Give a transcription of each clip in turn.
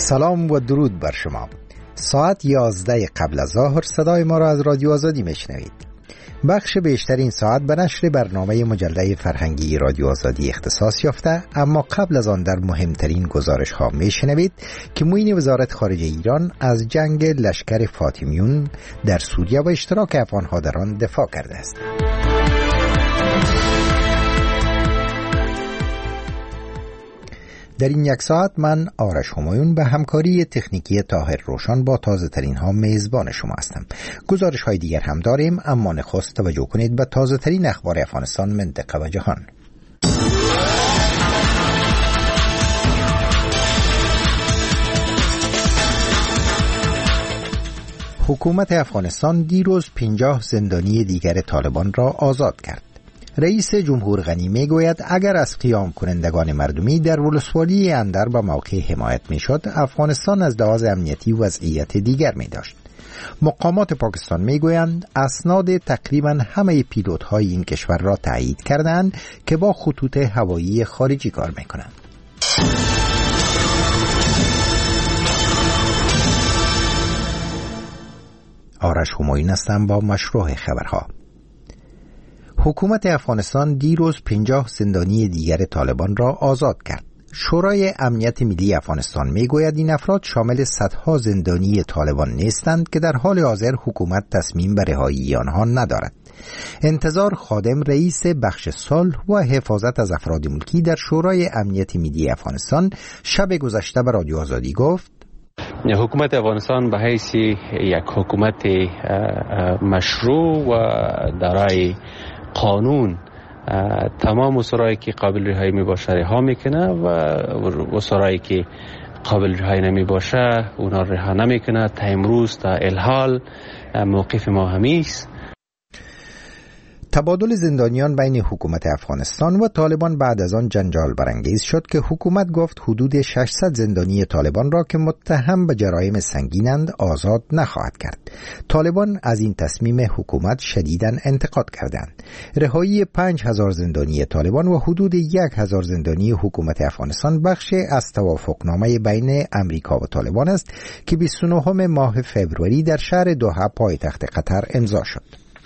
سلام و درود بر شما. ساعت 11 قبل از ظهر صدای ما را از رادیو آزادی میشنوید. بخش بیشتر این ساعت به نشر برنامه مجله فرهنگی رادیو آزادی اختصاص یافته، اما قبل از آن در مهمترین گزارش ها میشنوید که معین وزارت خارجه ایران از جنگ لشکر فاطمیون در سوریه و اشتراک افغانها در آن دفاع کرده است. در این یک ساعت من آرش همایون به همکاری تکنیکی طاهر روشن با تازه ترین ها میزبان شما هستم. گزارش های دیگر هم داریم، اما نخست توجه کنید به تازه ترین اخبار افغانستان، منطقه و جهان. حکومت افغانستان دیروز 50 زندانی دیگر طالبان را آزاد کرد. رئیس جمهور غنی میگوید اگر از قیام کنندگان مردمی در ولسوالی اندر به موقع حمایت میشد، افغانستان از لحاظ امنیتی وضعیت دیگر می داشت. مقامات پاکستان میگویند اسناد تقریبا همه پیلوت های این کشور را تایید کردند که با خطوط هوایی خارجی کار میکنند. آرش همایون هستم با مشروع خبرها. حکومت افغانستان دیروز 50 زندانی دیگر طالبان را آزاد کرد. شورای امنیت ملی افغانستان میگوید این افراد شامل صدها زندانی طالبان نیستند که در حال حاضر حکومت تصمیم به رهایی آنها ندارد. انتظار خادم، رئیس بخش صلح و حفاظت از افراد ملکی در شورای امنیت ملی افغانستان شب گذشته به رادیو آزادی گفت حکومت افغانستان به حیث یک حکومت مشروع و دارای قانون تمام اسرایی که قابل رهایی می باشه رها میکنه و اسرایی که قابل رهایی نمی باشه اونا رها نمیکنه. تا امروز تا الحال موقف ما همیست. تبادل زندانیان بین حکومت افغانستان و طالبان بعد از آن جنجال برانگیز شد که حکومت گفت حدود 600 زندانی طالبان را که متهم به جرایم سنگینند آزاد نخواهد کرد. طالبان از این تصمیم حکومت شدیداً انتقاد کردند. رهایی 5000 زندانی طالبان و حدود 1000 زندانی حکومت افغانستان بخشی از توافقنامه بین امریکا و طالبان است که 29 ماه فوریه در شهر دوحه پایتخت قطر امضا شد.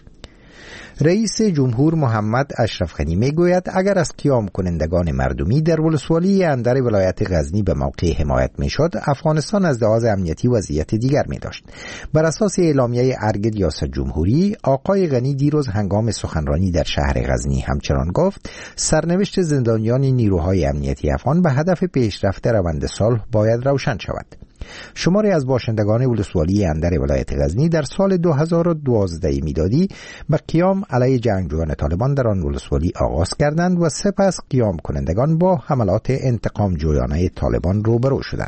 رئیس جمهور محمد اشرف غنی میگوید اگر از قیام کنندگان مردمی در ولسوالی اندر ولایت غزنی به موقع حمایت میشد، افغانستان از لحاظ امنیتی وضعیت دیگر می داشت. بر اساس اعلامیه ارگ ریاست جمهوری، آقای غنی دیروز هنگام سخنرانی در شهر غزنی همچنان گفت سرنوشت زندانیان نیروهای امنیتی افغان به هدف پیشرفت روند صلح باید روشن شود. شماری از باشندگان ولسوالی اندر ولایت غزنی در سال 2012 میلادی به قیام علیه جنگجویان طالبان در آن ولسوالی آغاز کردند و سپس قیام کنندگان با حملات انتقام جویانه طالبان روبرو شدند.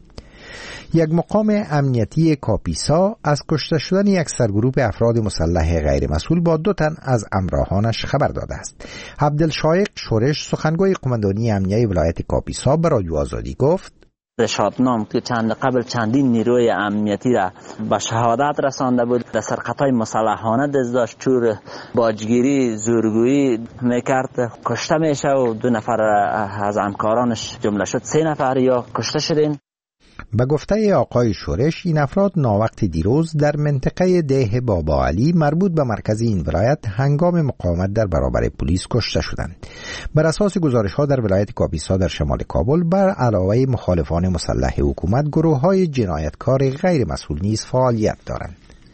یک مقام امنیتی کاپیسا از کشته شدن یک سرگروه افراد مسلح غیر مسئول با 2 تن از همراهانش خبر داده است. عبدالشایق شورش، سخنگوی قماندانی امنیه ولایت کاپیسا، به رادیو آزادی گفت شادنام که قبل چندین نیروی امنیتی را به شهادت رسانده بود، در سرقت‌های مسلحانه دست داشت، چور باجگیری زورگویی میکرد، کشته میشه و 2 نفر از همکارانش جمله شد 3 نفر یا کشته شدین. به گفته آقای شورش، این افراد ناوقت دیروز در منطقه ده بابا علی مربوط به مرکز این ولایت هنگام مقاومت در برابر پلیس کشته شدند. بر اساس گزارش‌ها در ولایت کاپیسا در شمال کابل، بر علاوه مخالفان مسلح حکومت، گروه‌های جنایتکار غیر مسئول نیز فعالیت دارند.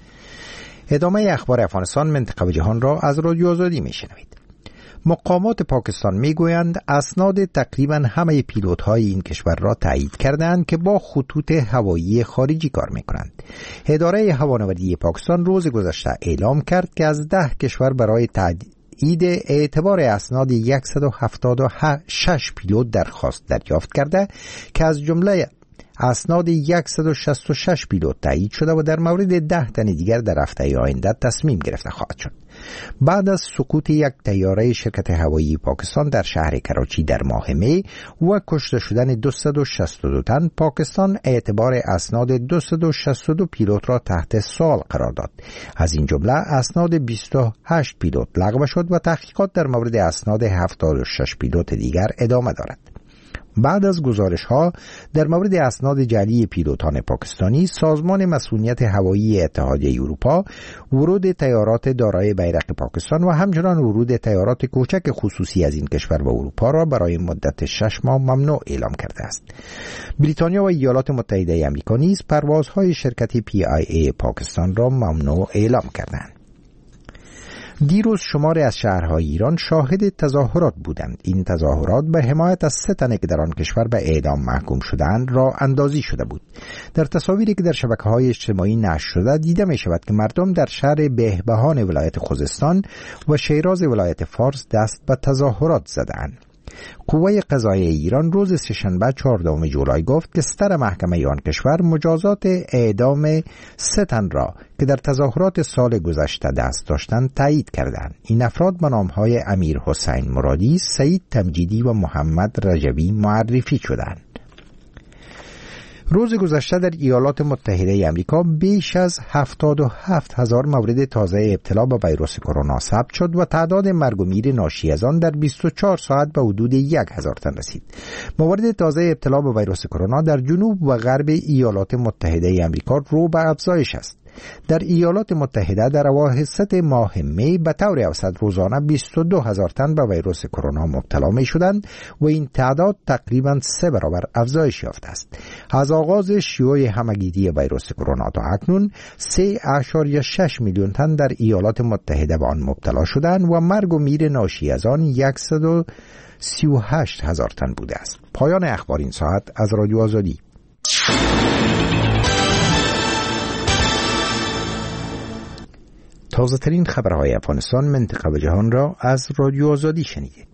ادامه اخبار افغانستان، منطقه و جهان را از رادیو آزادی میشنوید. مقامات پاکستان میگویند اسناد تقریبا همه پیلوت‌های این کشور را تایید کردند که با خطوط هوایی خارجی کار می‌کنند. اداره هوانوردی پاکستان روز گذشته اعلام کرد که از 10 کشور برای تایید اعتبار اسناد 176 پیلوت درخواست دریافت کرده که از جمله اسناد 166 پیلوت تایید شده و در مورد 10 تن دیگر در هفته آینده تصمیم گرفته خواهد شد. بعد از سقوط یک طیاره شرکت هوایی پاکستان در شهر کراچی در ماه می و کشته شدن 262 تن، پاکستان اعتبار اسناد 262 پیلوت را تحت سوال قرار داد. از این جمله اسناد 28 پیلوت لغو شد و تحقیقات در مورد اسناد 76 پیلوت دیگر ادامه دارد. بعد از گزارش‌ها در مورد اسناد جعلی پیلوتان پاکستانی، سازمان مسئولیت هوایی اتحادیه اروپا ورود تیارات دارای بیرق پاکستان و همچنان ورود تیارات کوچک خصوصی از این کشور به اروپا را برای مدت 6 ماه ممنوع اعلام کرده است. بریتانیا و ایالات متحده آمریکا نیز پروازهای شرکت PIA پاکستان را ممنوع اعلام کردند. دیروز شماری از شهرهای ایران شاهد تظاهرات بودند. این تظاهرات به حمایت از 3 تن که در آن کشور به اعدام محکوم شدند راه اندازی شده بود. در تصاویری که در شبکه‌های اجتماعی نشر شده دیده می شود که مردم در شهر بهبهان ولایت خوزستان و شیراز ولایت فارس دست به تظاهرات زدند. قوه قضاییه ایران روز سه‌شنبه 14 جولای گفت که ستر محکمه آن کشور مجازات اعدام 3 تن را که در تظاهرات سال گذشته دست داشتند تایید کردند. این افراد به نام‌های امیر حسین مرادی، سعید تمجیدی و محمد رجبی معرفی شدند. روز گذشته در ایالات متحده آمریکا بیش از 77,000 مورد تازه ابتلا به ویروس کرونا ثبت شد و تعداد مرگ و میر ناشی از آن در 24 ساعت به حدود 1,000 تن رسید. مورد تازه ابتلا به ویروس کرونا در جنوب و غرب ایالات متحده آمریکا رو به افزایش است. در ایالات متحده در اواسط ماه می به طور اوسط روزانه 22,000 تن به ویروس کرونا مبتلا می شدند و این تعداد تقریباً 3 برابر افزایش یافته است. از آغاز شیوع همگیری ویروس کرونا تا اکنون 3.6 میلیون تن در ایالات متحده به آن مبتلا شدند و مرگ و میر ناشی از آن 138,000 تن بوده است. پایان اخبار این ساعت از رادیو آزادی. تازه ترین خبرهای افغانستان، منطقه و جهان را از رادیو آزادی شنیدید.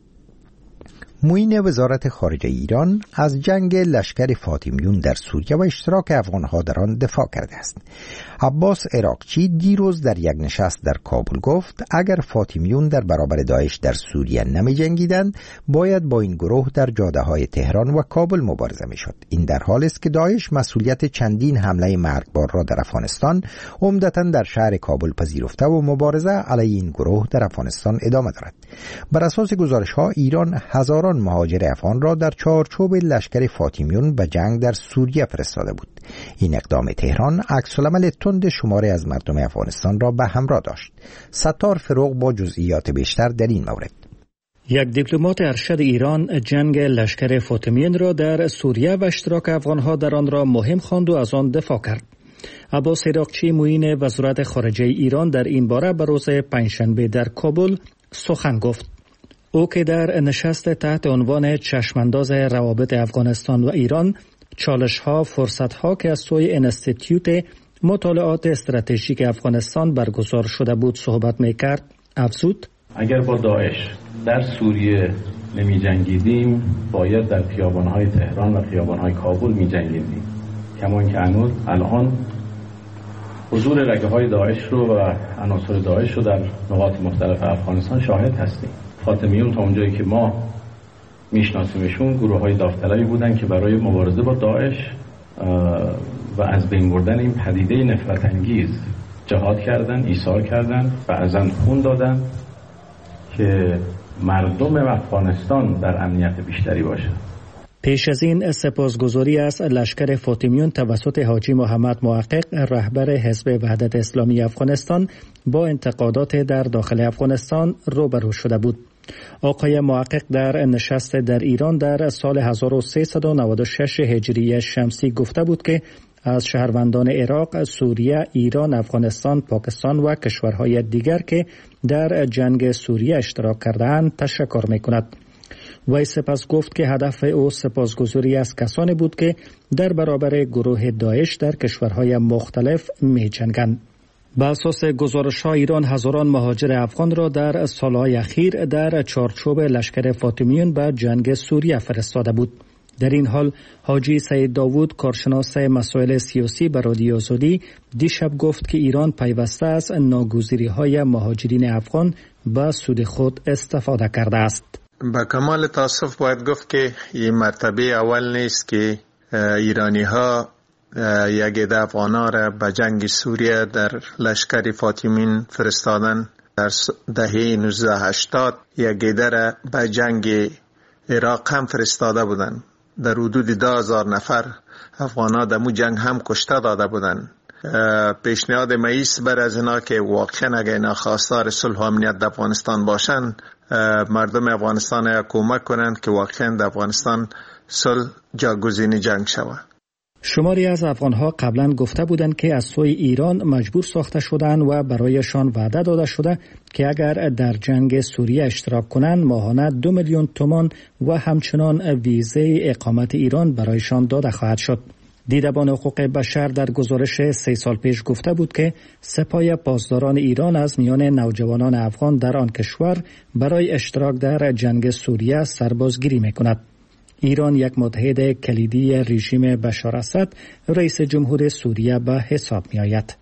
معین وزارت خارجه ایران از جنگ لشکر فاطمیون در سوریه و اشتراک افغانها در آن دفاع کرده است. عباس عراقچی دیروز در یک نشست در کابل گفت اگر فاطمیون در برابر داعش در سوریه نمی جنگیدند باید با این گروه در جاده‌های تهران و کابل مبارزه می‌شد. این در حالی است که داعش مسئولیت چندین حمله مرگبار را در افغانستان عمدتاً در شهر کابل پذیرفته و مبارزه علیه این گروه در افغانستان ادامه دارد. بر اساس گزارش‌ها ایران هزاران مهاجر افغان را در چارچوب لشکر فاطمیون به جنگ در سوریه فرستاده بود. این اقدام تهران عکس‌العمل تند شماری از مردم افغانستان را به همراه داشت. ستار فروغ با جزئیات بیشتر در این مورد. یک دیپلمات ارشد ایران جنگ لشکر فاطمیین را در سوریه و اشتراک افغانها در آن را مهم خواند و از آن دفاع کرد. عباس عراقچی معین وزارت خارجه ایران در این باره به روز پنجشنبه در کابل سخن گفت. او که در نشست تحت عنوان چشمانداز روابط افغانستان و ایران، چالش‌ها، فرصت‌ها که از سوی انستیتیوت مطالعات استراتژیک افغانستان برگزار شده بود صحبت می‌کرد، افزود: اگر با داعش در سوریه نمی جنگیدیم باید در خیابان‌های تهران و خیابان‌های کابل می جنگیدیم. کما که الان حضور رگه‌های داعش رو و عناصر داعش رو در نقاط مختلف افغانستان شاهد هستیم. فاطمیون تا اونجایی که ما میشناسیمشون گروه‌های داوطلبی بودن که برای مبارزه با داعش و از بین بردن این پدیده نفرت انگیز جهاد کردن، ایثار کردن، بعضاً خون دادن که مردم افغانستان در امنیت بیشتری باشه. پیش از این سپاسگزاری از لشکر فاطمیون توسط حاجی محمد محقق رهبر حزب وحدت اسلامی افغانستان با انتقادات در داخل افغانستان روبرو شده بود. آقای محقق در نشست در ایران در سال 1396 هجری شمسی گفته بود که از شهروندان عراق، سوریه، ایران، افغانستان، پاکستان و کشورهای دیگر که در جنگ سوریه اشتراک کردند تشکر می‌کند. وی سپس گفت که هدف او سپاسگزاری از کسانی بود که در برابر گروه داعش در کشورهای مختلف می جنگند. به اساس گزارش‌ها ایران هزاران مهاجر افغان را در سالهای اخیر در چارچوب لشکر فاطمیون به جنگ سوریه فرستاده بود. در این حال حاجی سید داوود کارشناس مسائل سیاسی به رادیو آزادی دیشب گفت که ایران پیوسته از ناگزیری‌های مهاجرین افغان به سود خود استفاده کرده است. با کمال تاسف باید گفت که این مرتبه اول نیست که ایرانی ها یک عده افغانا را به جنگ سوریه در لشکر فاطمیین فرستادن. در دهه 1980 یک عده را به جنگ عراق هم فرستاده بودن. در حدود 10,000 نفر افغان‌ها در مو جنگ هم کشته داده بودن. پیشنهاد مئیس بر از اینا که واقعا اگه اینا خواستار صلح و امنیت در افغانستان باشن، مردم افغانستان کمک کنند که واقعا در افغانستان صلح جاگزین جنگ شود. شماری از افغانها قبلا گفته بودند که از سوی ایران مجبور ساخته شدند و برایشان وعده داده شده که اگر در جنگ سوریه اشتراک کنند ماهانه 2 میلیون تومان و همچنان ویزه اقامت ایران برایشان داده خواهد شد. دیدبان حقوق بشر در گزارش 3 سال پیش گفته بود که سپاه پاسداران ایران از میان نوجوانان افغان در آن کشور برای اشتراک در جنگ سوریه سربازگیری می‌کند. ایران یک متحد کلیدی رژیم بشار اسد، رئیس جمهور سوریه به حساب می آید.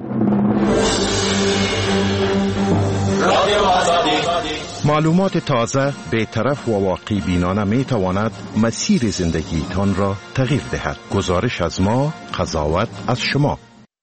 معلومات تازه، بی‌طرف و واقعی بینانه می تواند مسیر زندگیتان را تغییر دهد. گزارش از ما، قضاوت از شما.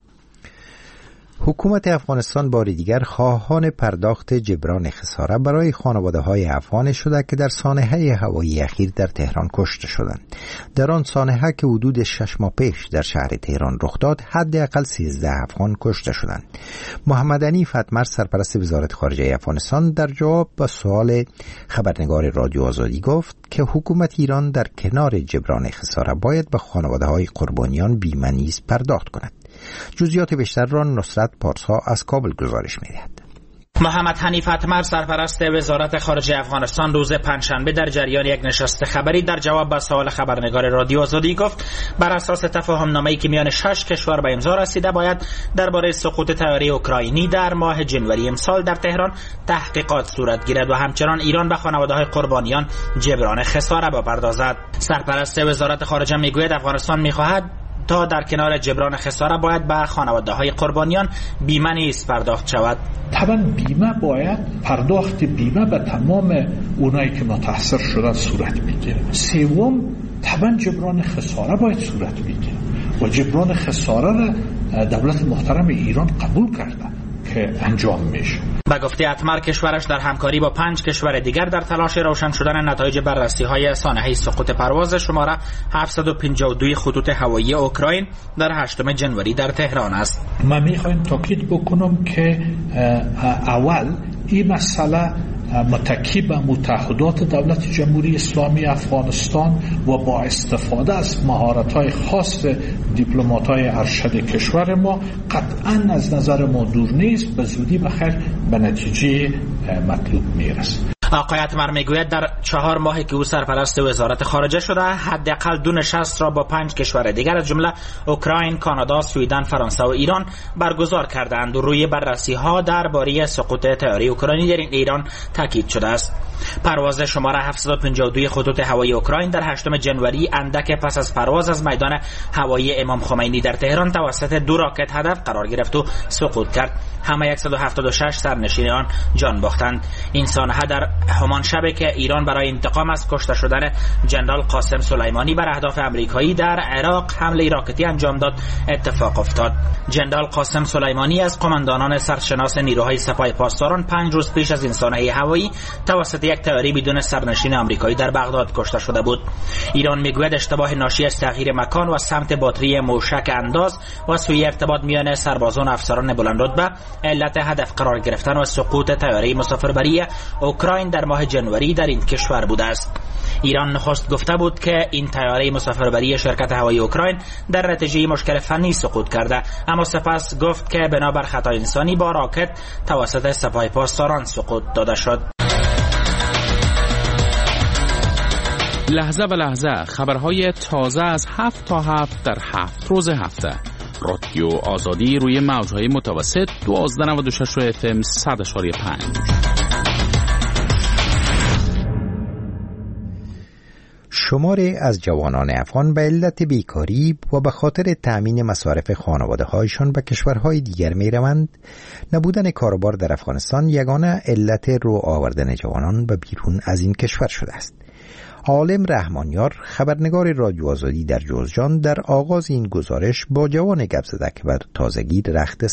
حکومت افغانستان بار دیگر خواهان پرداخت جبران خساره برای خانواده‌های افغان شده که در سانحه هوایی اخیر در تهران کشته شدند. در آن سانحه که حدود 6 ماه پیش در شهر تهران رخ داد، حداقل 13 افغان کشته شدند. محمد حنیف اتمر، سرپرست وزارت خارجه افغانستان، در جواب به سوال خبرنگار رادیو آزادی گفت که حکومت ایران در کنار جبران خساره باید به خانواده‌های قربانیان بیمه نیز پرداخت کند. جزئیات بیشتر را نصرت پارسا از کابل گزارش می‌دهد. محمد حنیف اتمر، سرپرست وزارت خارجه افغانستان، روز پنجشنبه در جریان یک نشست خبری در جواب به سوال خبرنگار رادیو آزادی گفت بر اساس تفاهم‌نامه‌ای که میان 6 کشور به امضا رسیده باید درباره سقوط طیاره اوکراینی در ماه جنوری امسال در تهران تحقیقات صورت گیرد و همچنان ایران به خانواده‌های قربانیان جبران خساره بپردازد. سرپرست وزارت خارجه میگوید افغانستان می‌خواهد تا در کنار جبران خساره باید به خانواده‌های قربانیان بیمه نیز پرداخت شود. طبعا بیمه باید پرداخت بیمه به تمام اونایی که متاثر شدن صورت میگیره. سوم، طبعا جبران خساره باید صورت میگیره و جبران خساره را دولت محترم ایران قبول کرده که انجام میشه. به گفته اتمر، کشورش در همکاری با 5 کشور دیگر در تلاش روشن شدن نتایج بررسی‌های سانحه سقوط پرواز شماره 752 خطوط هوایی اوکراین در 8 جنوری در تهران است. من میخوایم تاکید بکنم که اول این مسئله متکی به متحدات دولت جمهوری اسلامی افغانستان و با استفاده از مهارت‌های خاص دیپلمات‌های ارشد کشور ما قطعاً از نظر ما دور نیست، به زودی بخیر به نتیجه مطلوب میرسد. آقای اتمر میگوید در 4 ماهی که او سرپرست وزارت خارجه شده حداقل 2 نشست را با 5 کشور دیگر از جمله اوکراین، کانادا، سوئدن، فرانسه و ایران برگزار کردند و روی بررسی‌ها درباره سقوط طیاره اوکراینی در ایران تاکید شده است. پرواز شماره 752 خطوط هوایی اوکراین در 8 جنوری اندک پس از پرواز از میدان هوایی امام خمینی در تهران توسط 2 راکت هدف قرار گرفت و سقوط کرد. همه 176 سرنشین آن جان باختند. این سانحه در همان شبه که ایران برای انتقام از کشته شدن جنرال قاسم سلیمانی بر اهداف آمریکایی در عراق حمله راکتی انجام داد اتفاق افتاد. جنرال قاسم سلیمانی از قماندانان سرشناس نیروهای سپاه پاسداران 5 روز پیش از این سانحه هوایی توسط یک طیاره بدون سرنشین آمریکایی در بغداد کشته شده بود. ایران میگوید اشتباه ناشی از تغییر مکان و سمت باتری موشک انداز و سوء ارتباط میان سربازان و افسران بلندرتبه علت هدف قرار گرفتن و سقوط طیاره مسافربری اوکراین در ماه جنوری در این کشور بوده است. ایران نخست گفته بود که این طیاره مسافربری شرکت هوایی اوکراین در نتیجه مشکل فنی سقوط کرده، اما سپس گفت که بنابر خطا انسانی با راکت توسط سپاه پاسداران سقوط داده شد. لحظه به لحظه خبرهای تازه از 7 تا 7 در 7 روز هفته. رادیو آزادی روی موجهای متوسط 1296 FM 100.5. شماری از جوانان افغان به علت بیکاری و به خاطر تأمین مصارف خانواده‌هایشان به کشورهای دیگر می‌روند. نبودن کاروبار در افغانستان یگانه علت رو آوردن جوانان به بیرون از این کشور شده است. عالم رحمانیار، خبرنگار رادیو آزادی در جوزجان، در آغاز این گزارش با جوان گپ زده که بر تازگی رخت